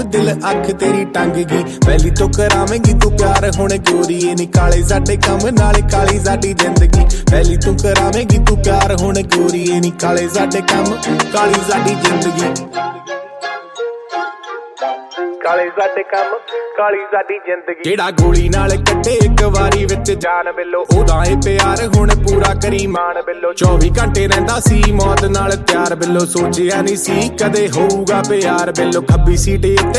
दिल अख तेरी टंग गई पहली तो करावेंगी तू प्यार हुण गोरी नी काले साडे कम नाले काली साडी जिंदगी पहली तू करावेंगी तू प्यार हुण गोरी नी काले साडे कम काली साडी जिंदगी काले साडे कम काली साडी जिंदगी जेड़ा गोली नाल कट्टे एक वारी विच जान बिल्लो ओदा ए प्यार हुण पूरा करी मान बिल्लो 24 घंटे रहिंदा सी मौत नाल प्यार बिल्लो सोचिया नहीं सी कदे होऊगा प्यार बिल्लो खब्बी सीट